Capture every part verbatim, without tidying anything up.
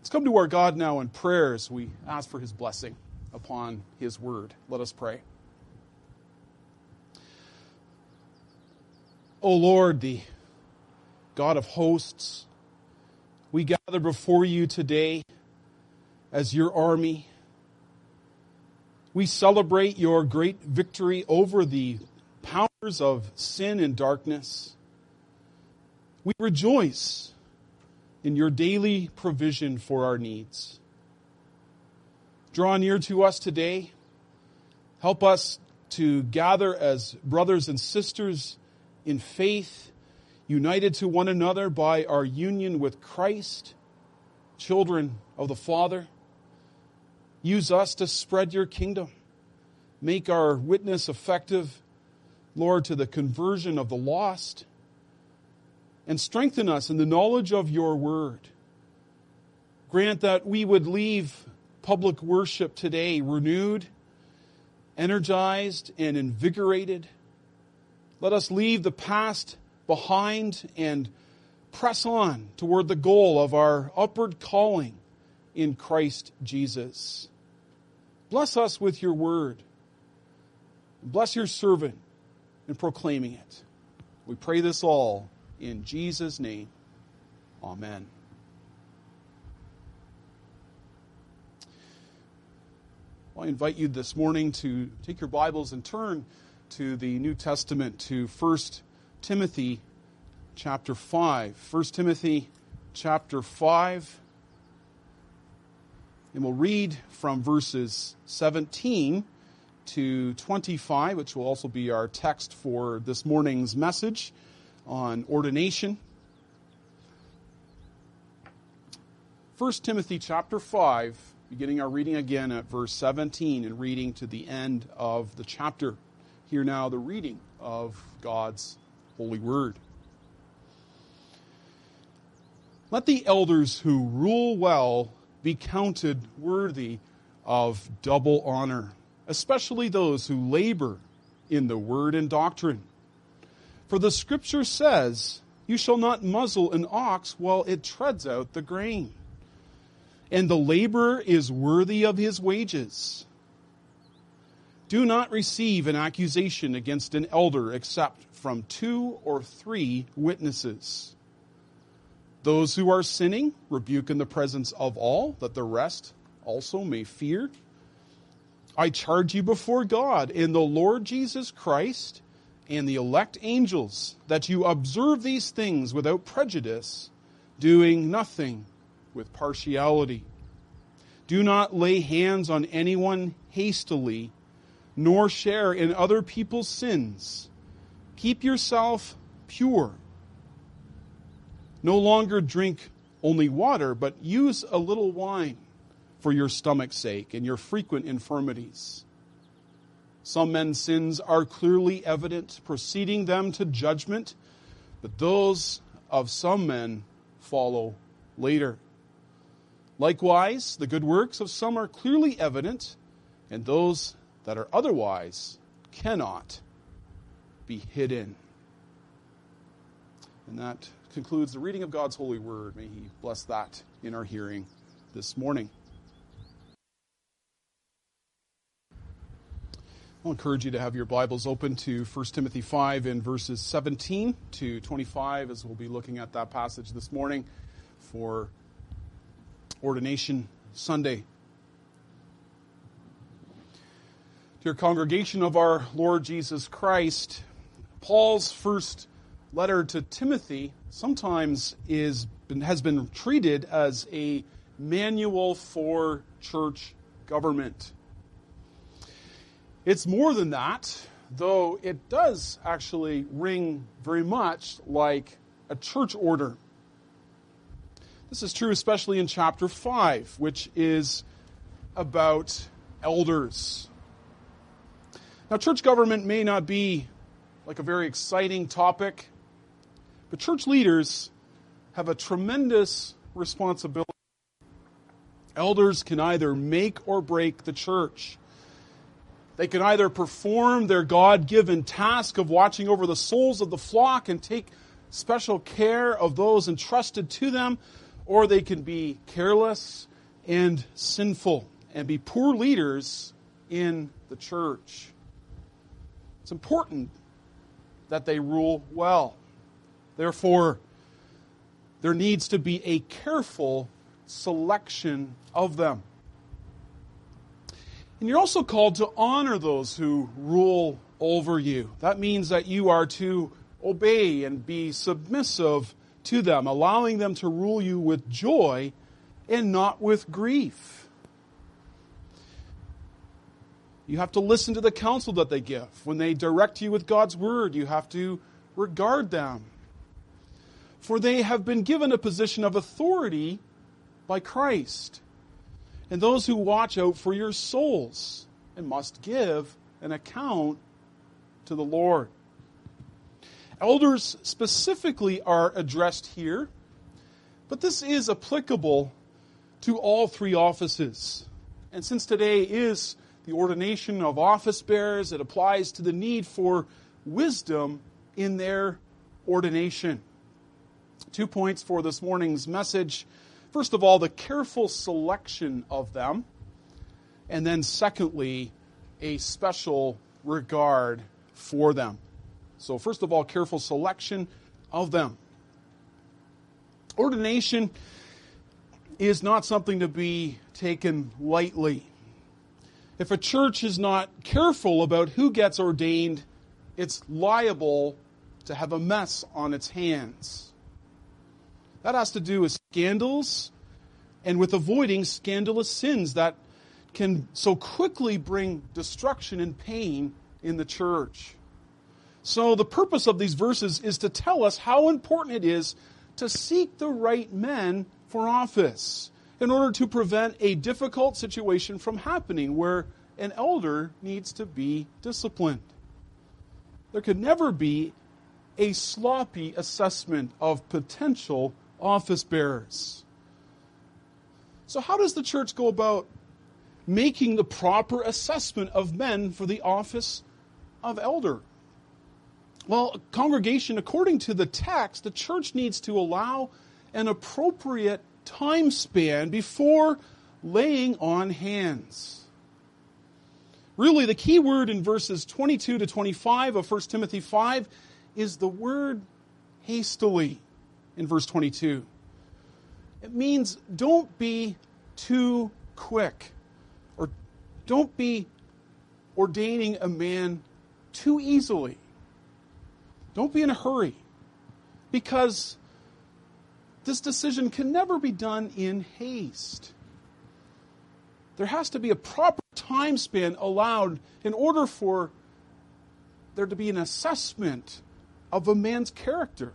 Let's come to our God now in prayer as we ask for His blessing upon His word. Let us pray. O Lord, the God of hosts, we gather before you today as your army. We celebrate your great victory over the powers of sin and darkness. We rejoice in your daily provision for our needs. Draw near to us today. Help us to gather as brothers and sisters in faith, united to one another by our union with Christ, children of the Father. Use us to spread your kingdom. Make our witness effective, Lord, to the conversion of the lost. And strengthen us in the knowledge of your word. Grant that we would leave public worship today renewed, energized, and invigorated. Let us leave the past behind and press on toward the goal of our upward calling in Christ Jesus. Bless us with your word. Bless your servant in proclaiming it. We pray this all in Jesus' name. Amen. Well, I invite you this morning to take your Bibles and turn to the New Testament, to First Timothy chapter five. First Timothy chapter five. And we'll read from verses seventeen to twenty-five, which will also be our text for this morning's message on ordination. First Timothy chapter five, beginning our reading again at verse seventeen and reading to the end of the chapter. Hear now the reading of God's holy word. Let the elders who rule well be counted worthy of double honor, especially those who labor in the word and doctrine. For the Scripture says, "You shall not muzzle an ox while it treads out the grain, and the laborer is worthy of his wages." Do not receive an accusation against an elder except from two or three witnesses. Those who are sinning, rebuke in the presence of all, that the rest also may fear. I charge you before God and the Lord Jesus Christ and the elect angels, that you observe these things without prejudice, doing nothing with partiality. Do not lay hands on anyone hastily, nor share in other people's sins. Keep yourself pure. No longer drink only water, but use a little wine for your stomach's sake and your frequent infirmities. Some men's sins are clearly evident, preceding them to judgment, but those of some men follow later. Likewise, the good works of some are clearly evident, and those that are otherwise cannot be hidden. And that concludes the reading of God's holy word. May He bless that in our hearing this morning. I'll encourage you to have your Bibles open to First Timothy five in verses seventeen to twenty-five, as we'll be looking at that passage this morning for Ordination Sunday. Dear congregation of our Lord Jesus Christ, Paul's first letter to Timothy sometimes is has been treated as a manual for church government. It's more than that, though it does actually ring very much like a church order. This is true especially in chapter five, which is about elders. Now, church government may not be like a very exciting topic, but church leaders have a tremendous responsibility. Elders can either make or break the church. They can either perform their God-given task of watching over the souls of the flock and take special care of those entrusted to them, or they can be careless and sinful and be poor leaders in the church. It's important that they rule well. Therefore, there needs to be a careful selection of them. And you're also called to honor those who rule over you. That means that you are to obey and be submissive to them, allowing them to rule you with joy and not with grief. You have to listen to the counsel that they give. When they direct you with God's word, you have to regard them. For they have been given a position of authority by Christ. And those who watch out for your souls and must give an account to the Lord. Elders specifically are addressed here, but this is applicable to all three offices. And since today is the ordination of office bearers, it applies to the need for wisdom in their ordination. Two points for this morning's message. First of all, the careful selection of them. And then secondly, a special regard for them. So first of all, careful selection of them. Ordination is not something to be taken lightly. If a church is not careful about who gets ordained, it's liable to have a mess on its hands. That has to do with scandals and with avoiding scandalous sins that can so quickly bring destruction and pain in the church. So the purpose of these verses is to tell us how important it is to seek the right men for office in order to prevent a difficult situation from happening where an elder needs to be disciplined. There could never be a sloppy assessment of potential office bearers. So how does the church go about making the proper assessment of men for the office of elder? Well, a congregation, according to the text, the church needs to allow an appropriate time span before laying on hands. Really, the key word in verses twenty-two to twenty-five of First Timothy five is the word hastily in verse twenty-two. It means don't be too quick, or don't be ordaining a man too easily. Don't be in a hurry, because this decision can never be done in haste. There has to be a proper time span allowed in order for there to be an assessment of a man's character.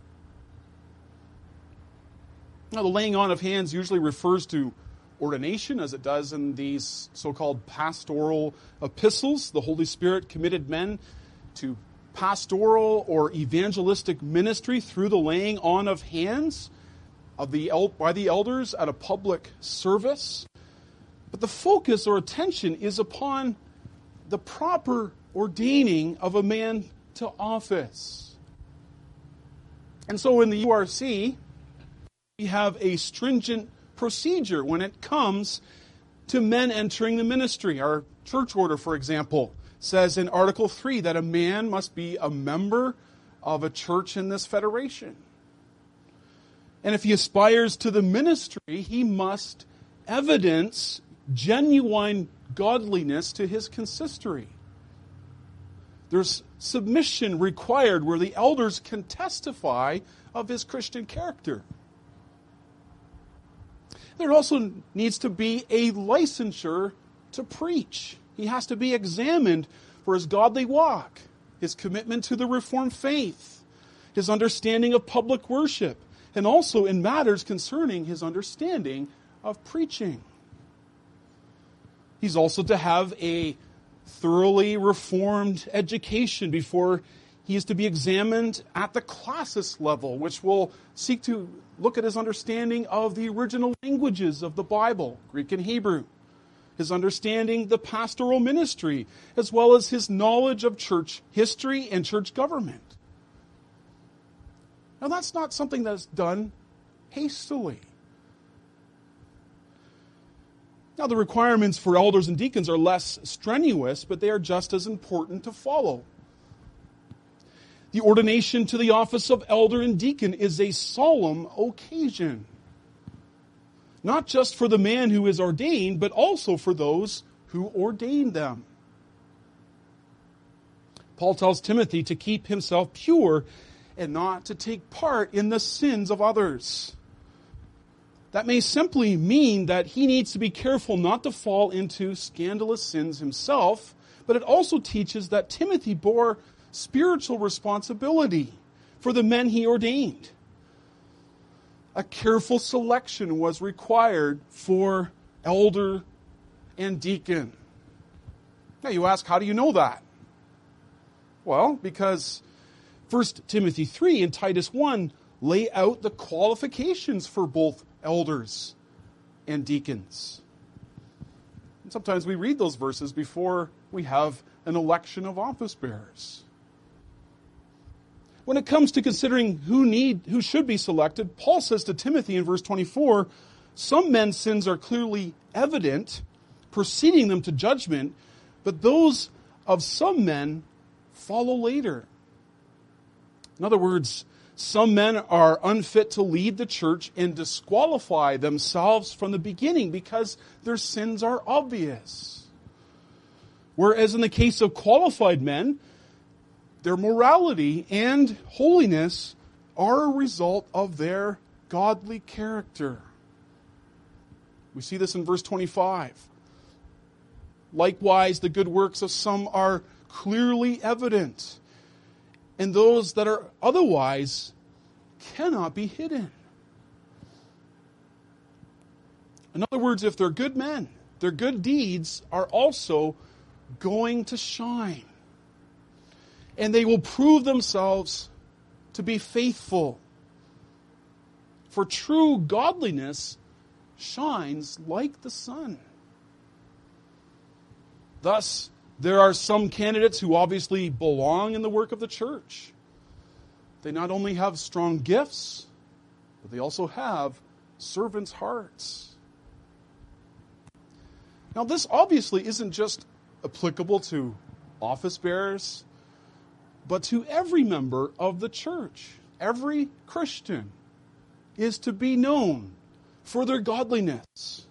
Now, the laying on of hands usually refers to ordination, as it does in these so-called pastoral epistles. The Holy Spirit committed men to pastoral or evangelistic ministry through the laying on of hands of the by the elders at a public service. But the focus or attention is upon the proper ordaining of a man to office. And so in the U R C, we have a stringent procedure when it comes to men entering the ministry. Our church order, for example, says in Article three that a man must be a member of a church in this federation. And if he aspires to the ministry, he must evidence genuine godliness to his consistory. There's submission required where the elders can testify of his Christian character. There also needs to be a licensure to preach. He has to be examined for his godly walk, his commitment to the Reformed faith, his understanding of public worship, and also in matters concerning his understanding of preaching. He's also to have a thoroughly Reformed education before he is to be examined at the classis level, which will seek to look at his understanding of the original languages of the Bible, Greek and Hebrew, his understanding the pastoral ministry, as well as his knowledge of church history and church government. Now, that's not something that's done hastily. Now, the requirements for elders and deacons are less strenuous, but they are just as important to follow. The ordination to the office of elder and deacon is a solemn occasion. Not just for the man who is ordained, but also for those who ordained them. Paul tells Timothy to keep himself pure and not to take part in the sins of others. That may simply mean that he needs to be careful not to fall into scandalous sins himself, but it also teaches that Timothy bore spiritual responsibility for the men he ordained. A careful selection was required for elder and deacon. Now you ask, how do you know that? Well, because First Timothy three and Titus one lay out the qualifications for both elders and deacons. And sometimes we read those verses before we have an election of office bearers. When it comes to considering who need, who should be selected, Paul says to Timothy in verse twenty-four, some men's sins are clearly evident, preceding them to judgment, but those of some men follow later. In other words, some men are unfit to lead the church and disqualify themselves from the beginning because their sins are obvious. Whereas in the case of qualified men, their morality and holiness are a result of their godly character. We see this in verse twenty-five. Likewise, the good works of some are clearly evident, and those that are otherwise cannot be hidden. In other words, if they're good men, their good deeds are also going to shine. And they will prove themselves to be faithful. For true godliness shines like the sun. Thus, there are some candidates who obviously belong in the work of the church. They not only have strong gifts, but they also have servants' hearts. Now, this obviously isn't just applicable to office bearers, but to every member of the church. Every Christian is to be known for their godliness.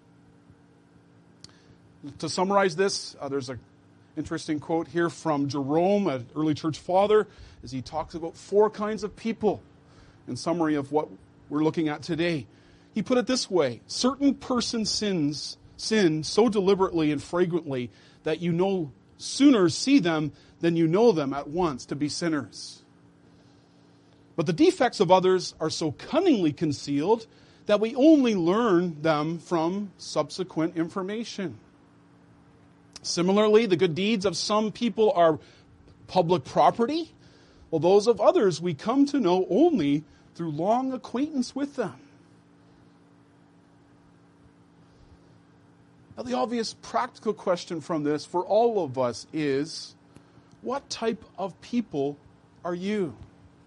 To summarize this, uh, there's an interesting quote here from Jerome, an early church father, as he talks about four kinds of people in summary of what we're looking at today. He put it this way: certain persons sins sin so deliberately and fragrantly that you no sooner see them than you know them at once to be sinners. But the defects of others are so cunningly concealed that we only learn them from subsequent information. Similarly, the good deeds of some people are public property, while those of others we come to know only through long acquaintance with them. Now, the obvious practical question from this for all of us is, what type of people are you?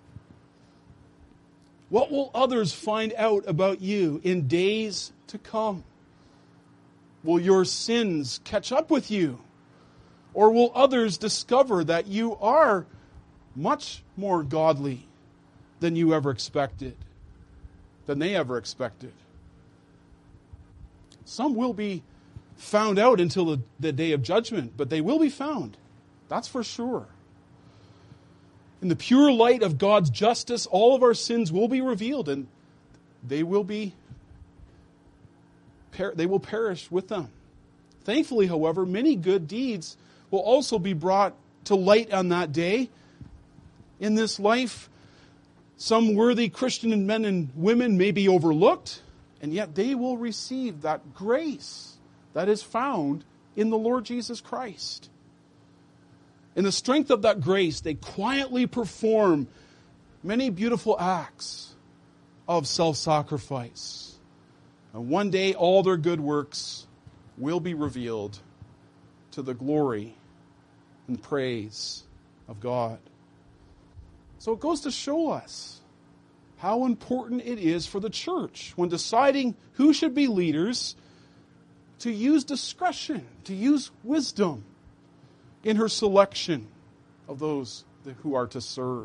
What will others find out about you in days to come? Will your sins catch up with you? Or will others discover that you are much more godly than you ever expected, than they ever expected? Some will be found out until the, the day of judgment, but they will be found. That's for sure. In the pure light of God's justice, all of our sins will be revealed, and they will be they will perish with them. Thankfully, however, many good deeds will also be brought to light on that day. In this life, some worthy Christian men and women may be overlooked, and yet they will receive that grace that is found in the Lord Jesus Christ. In the strength of that grace, they quietly perform many beautiful acts of self-sacrifice. And one day, all their good works will be revealed to the glory and praise of God. So it goes to show us how important it is for the church when deciding who should be leaders to use discretion, to use wisdom in her selection of those who are to serve.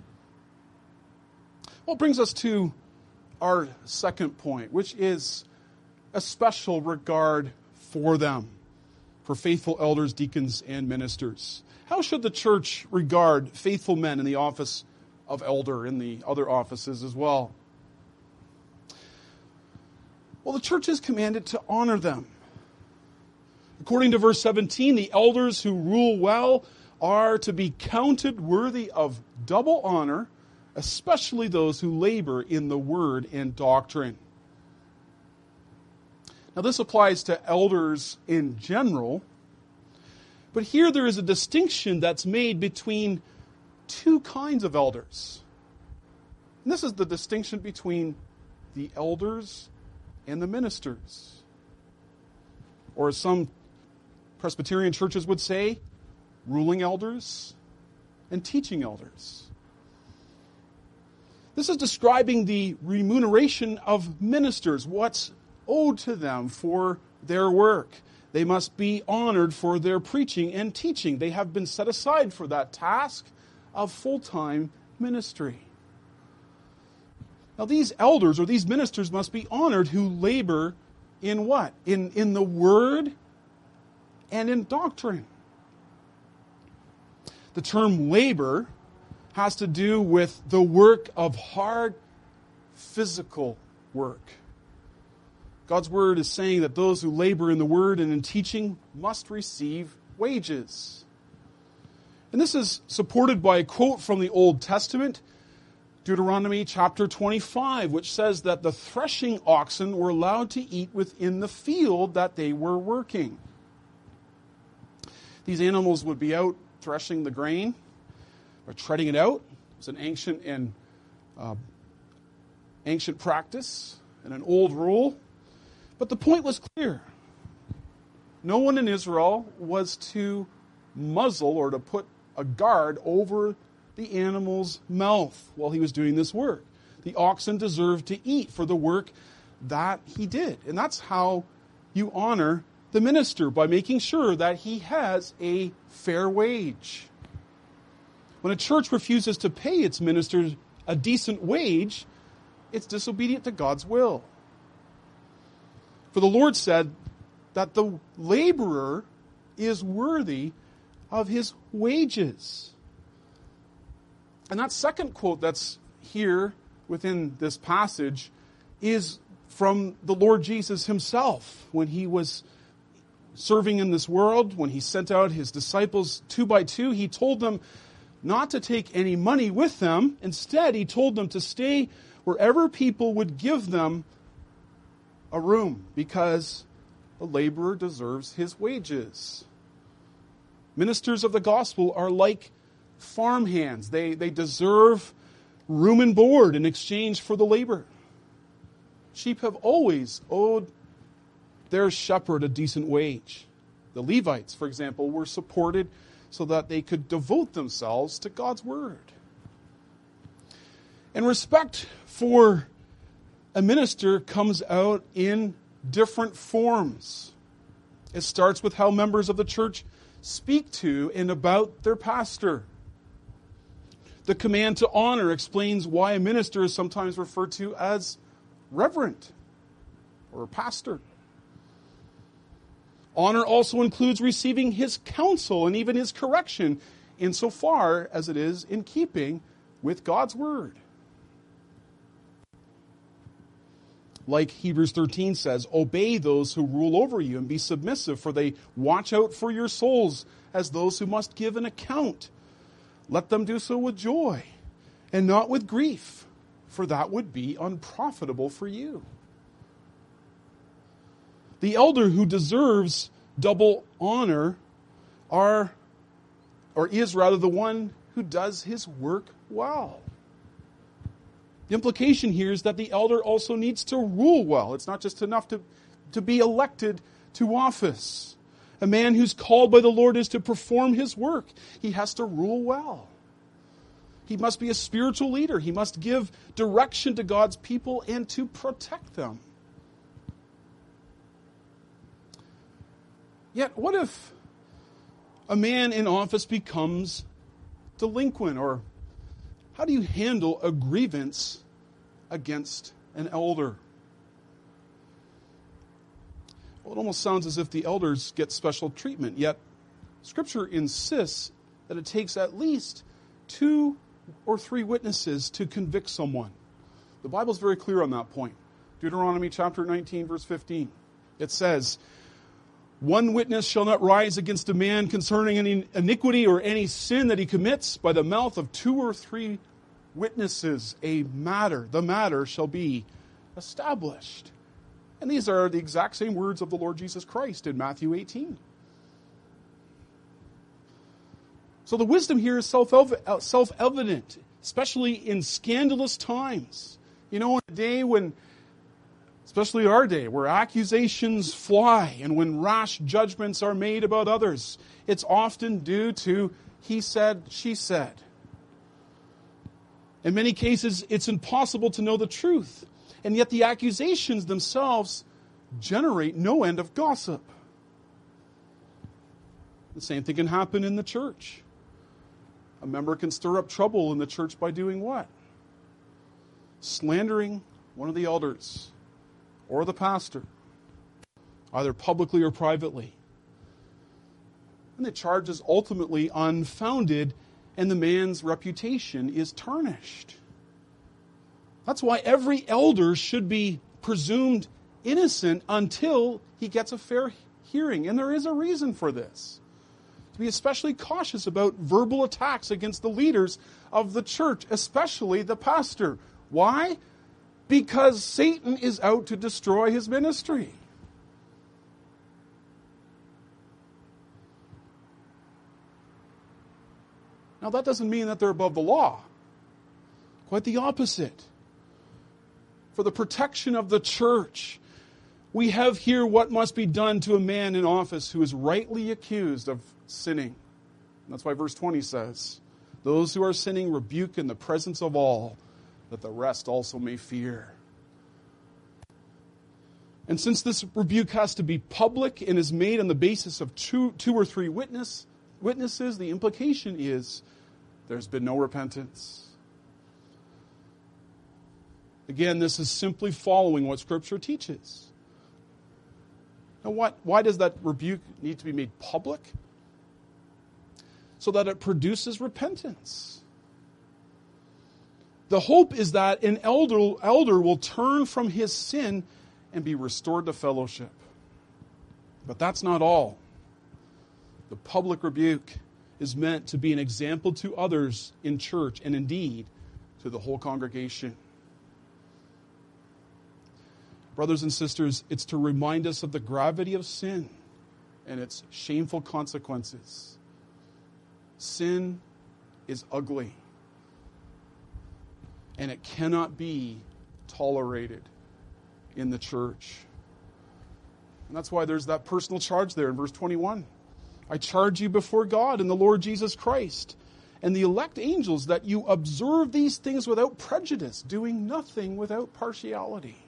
Well, it brings us to our second point, which is a special regard for them, for faithful elders, deacons, and ministers. How should the church regard faithful men in the office of elder, in the other offices as well? Well, the church is commanded to honor them. According to verse seventeen, the elders who rule well are to be counted worthy of double honor, especially those who labor in the word and doctrine. Now, this applies to elders in general, but here there is a distinction that's made between two kinds of elders. And this is the distinction between the elders and the ministers. Or as some Presbyterian churches would say, ruling elders and teaching elders. This is describing the remuneration of ministers, what's owed to them for their work. They must be honored for their preaching and teaching. They have been set aside for that task of full-time ministry. Now, these elders or these ministers must be honored who labor in what? In, in the word and in doctrine. The term labor has to do with the work of hard physical work. God's word is saying that those who labor in the word and in teaching must receive wages. And this is supported by a quote from the Old Testament, Deuteronomy chapter twenty-five, which says that the threshing oxen were allowed to eat within the field that they were working. These animals would be out threshing the grain or treading it out. It's an ancient and uh, ancient practice and an old rule. But the point was clear. No one in Israel was to muzzle or to put a guard over the animal's mouth while he was doing this work. The oxen deserved to eat for the work that he did. And that's how you honor the minister, by making sure that he has a fair wage. When a church refuses to pay its ministers a decent wage, it's disobedient to God's will. For the Lord said that the laborer is worthy of his wages. And that second quote that's here within this passage is from the Lord Jesus himself when he was serving in this world. When he sent out his disciples two by two, he told them not to take any money with them. Instead, he told them to stay wherever people would give them a room, because the laborer deserves his wages. Ministers of the gospel are like farmhands. They, they deserve room and board in exchange for the labor. Sheep have always owed their shepherd a decent wage. The Levites, for example, were supported so that they could devote themselves to God's word. And respect for a minister comes out in different forms. It starts with how members of the church speak to and about their pastor. The command to honor explains why a minister is sometimes referred to as reverend or pastor. Honor also includes receiving his counsel and even his correction, insofar as it is in keeping with God's word. Like Hebrews thirteen says, obey those who rule over you and be submissive, for they watch out for your souls as those who must give an account. Let them do so with joy and not with grief, for that would be unprofitable for you. The elder who deserves double honor are, or is rather, the one who does his work well. The implication here is that the elder also needs to rule well. It's not just enough to, to be elected to office. A man who's called by the Lord is to perform his work. He has to rule well. He must be a spiritual leader. He must give direction to God's people and to protect them. Yet, what if a man in office becomes delinquent? Or how do you handle a grievance against an elder? Well, it almost sounds as if the elders get special treatment, yet Scripture insists that it takes at least two or three witnesses to convict someone. The Bible's very clear on that point. Deuteronomy chapter nineteen, verse fifteen. It says, "One witness shall not rise against a man concerning any iniquity or any sin that he commits. By the mouth of two or three witnesses, a matter, the matter shall be established." And these are the exact same words of the Lord Jesus Christ in Matthew eighteen. So the wisdom here is self-evident, especially in scandalous times. You know, in a day when, especially our day, where accusations fly and when rash judgments are made about others, it's often due to he said, she said. In many cases, it's impossible to know the truth. And yet the accusations themselves generate no end of gossip. The same thing can happen in the church. A member can stir up trouble in the church by doing what? Slandering one of the elders or the pastor, either publicly or privately. And the charge is ultimately unfounded, and the man's reputation is tarnished. That's why every elder should be presumed innocent until he gets a fair hearing. And there is a reason for this. To be especially cautious about verbal attacks against the leaders of the church, especially the pastor. Why? Because Satan is out to destroy his ministry. Now, that doesn't mean that they're above the law. Quite the opposite. For the protection of the church, we have here what must be done to a man in office who is rightly accused of sinning. And that's why verse twenty says, "Those who are sinning rebuke in the presence of all, that the rest also may fear." And since this rebuke has to be public and is made on the basis of two, two or three witness, witnesses, the implication is there's been no repentance. Again, this is simply following what Scripture teaches. Now, what, why does that rebuke need to be made public? So that it produces repentance. The hope is that an elder, elder will turn from his sin and be restored to fellowship. But that's not all. The public rebuke is meant to be an example to others in church and indeed to the whole congregation. Brothers and sisters, it's to remind us of the gravity of sin and its shameful consequences. Sin is ugly, and it cannot be tolerated in the church. And that's why there's that personal charge there in verse twenty-one. "I charge you before God and the Lord Jesus Christ and the elect angels that you observe these things without prejudice, doing nothing without partiality."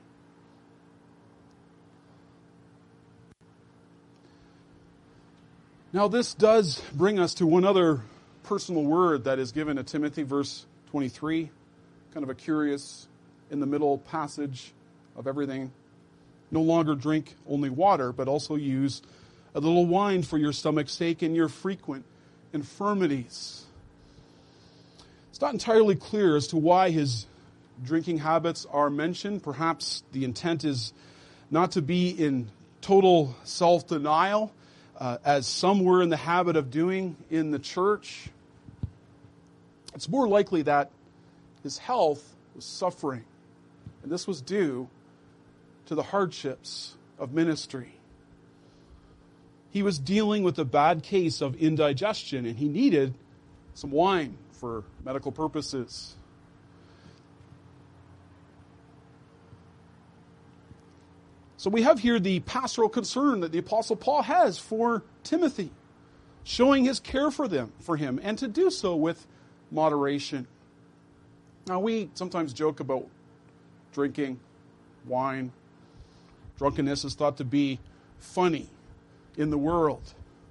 Now, this does bring us to one other personal word that is given to Timothy, verse twenty-three. Kind of a curious, in the middle passage of everything. "No longer drink only water, but also use a little wine for your stomach's sake and your frequent infirmities." It's not entirely clear as to why his drinking habits are mentioned. Perhaps the intent is not to be in total self-denial, Uh, as some were in the habit of doing in the church. It's more likely that his health was suffering, and this was due to the hardships of ministry. He was dealing with a bad case of indigestion, and he needed some wine for medical purposes. So we have here the pastoral concern that the Apostle Paul has for Timothy, showing his care for them, for him, and to do so with moderation. Now, we sometimes joke about drinking wine. Drunkenness is thought to be funny in the world.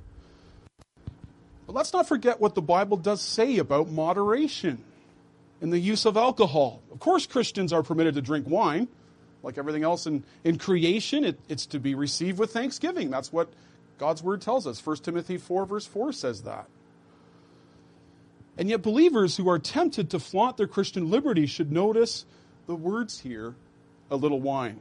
But let's not forget what the Bible does say about moderation in the use of alcohol. Of course, Christians are permitted to drink wine. Like everything else in, in creation, it, it's to be received with thanksgiving. That's what God's word tells us. First Timothy four verse four says that. And yet believers who are tempted to flaunt their Christian liberty should notice the words here, a little wine.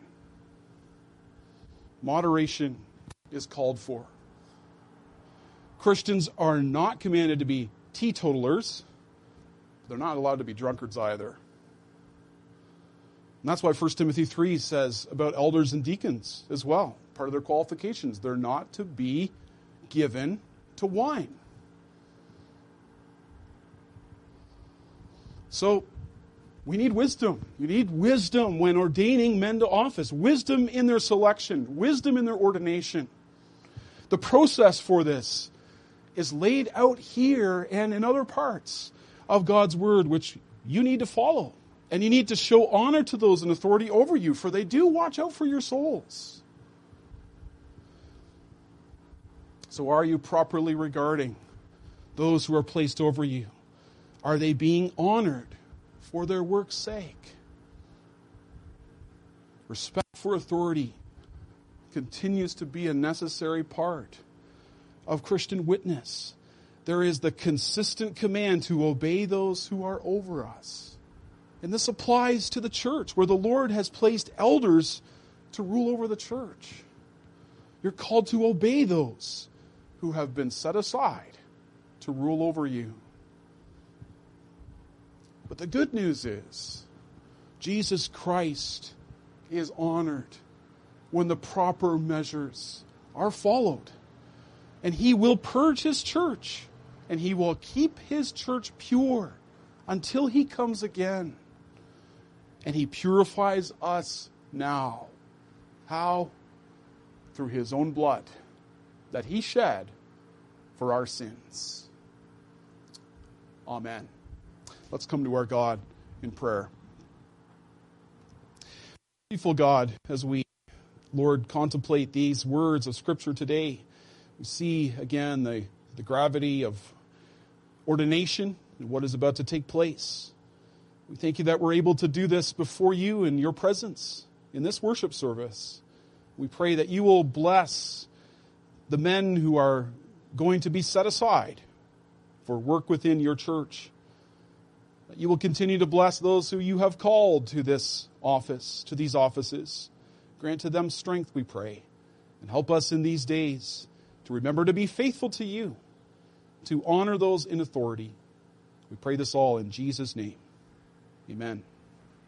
Moderation is called for. Christians are not commanded to be teetotalers. They're not allowed to be drunkards either. And that's why First Timothy three says about elders and deacons as well. Part of their qualifications, they're not to be given to wine. So, we need wisdom. You need wisdom when ordaining men to office. Wisdom in their selection. Wisdom in their ordination. The process for this is laid out here and in other parts of God's word, which you need to follow. And you need to show honor to those in authority over you, for they do watch out for your souls. So are you properly regarding those who are placed over you? Are they being honored for their work's sake? Respect for authority continues to be a necessary part of Christian witness. There is the consistent command to obey those who are over us. And this applies to the church, where the Lord has placed elders to rule over the church. You're called to obey those who have been set aside to rule over you. But the good news is, Jesus Christ is honored when the proper measures are followed. And he will purge his church, and he will keep his church pure until he comes again. And he purifies us now. How? Through his own blood that he shed for our sins. Amen. Let's come to our God in prayer. Faithful God, as we, Lord, contemplate these words of Scripture today, we see again the, the gravity of ordination and what is about to take place. We thank you that we're able to do this before you in your presence in this worship service. We pray that you will bless the men who are going to be set aside for work within your church. That you will continue to bless those who you have called to this office, to these offices. Grant to them strength, we pray, and help us in these days to remember to be faithful to you, to honor those in authority. We pray this all in Jesus' name. Amen.